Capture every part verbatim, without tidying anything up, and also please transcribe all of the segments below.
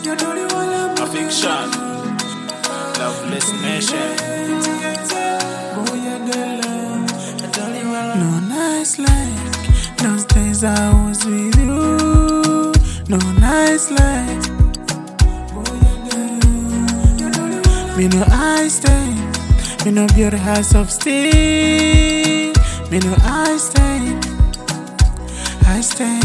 Affection, Loveless Nation. No nice like those days I was with you. No nice like me no I stay. Me no build a house of steel. Me no I stay. I stay.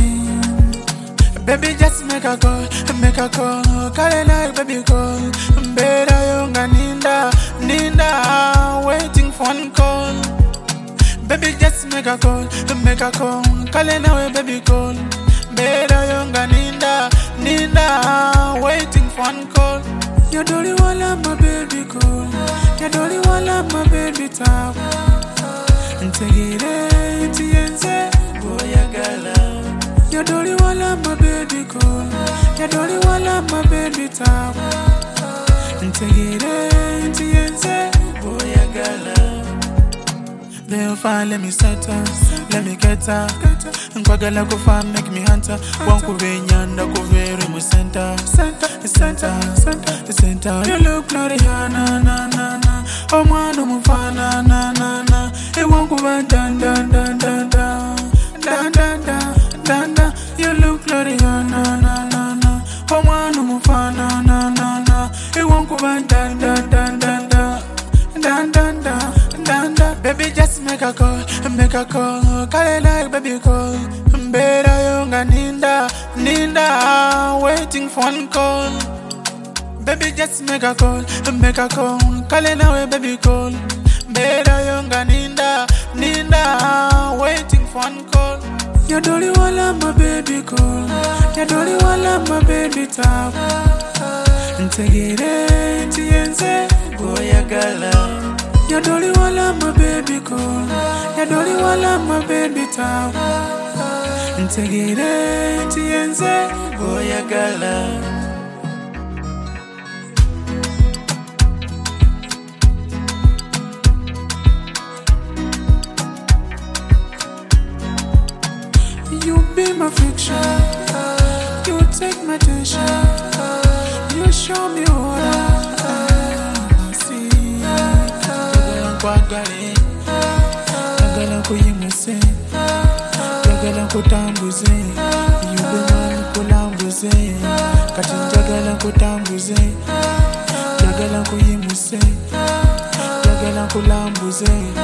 Baby, just make a call, make a call. Call it like baby call. Better young and Ninda, Ninda, waiting for one call. Baby, just make a call, make a call. Call it now, baby call. Better young and Ninda, Ninda, waiting for one call. You're the only one of my baby call. You're the only one of my baby talk. And take it empty and say, boy, I got love. You're the only one of my baby call. You're the only one of my baby talk. And take it empty and say, boy, I got love. They'll find, let me settle, let me get her. And Quagala go farm, make me hunter. One Kuvinyanda, Kuveri, mu center. Center, center, center, center. You look bloody, na na na na. Oh, man, no mufana, na na na. It won't go back, dan dan dan dan dan. Dan dan dan. Danda, you look bloody, na na na na. Oh man, no mufana, na na na. It won't go back, dan dan dan dan dan, dan dan dan dan dan. Baby, just make a call, make a call. Call it like baby call. Better young and Ninda, Ninda, waiting for one call. Baby, just make a call, make a call. Call it now, baby call. Better young and Ninda, Ninda, waiting for one call. You're the only one of my baby call. You're the only one of my baby talk. And take it empty and say, boy, I got love. You're the only one of my baby call. You're the only one of my baby talk. And take it empty and say, boy, I got love. You be my fiction, you take my attention, you show me what I see. Yagala kwagale, yagala kuyimuse, yagala kutambuze, you be my kulambuze, kati yagala kutambuze, yagala kuyimuse, yagala kulambuze.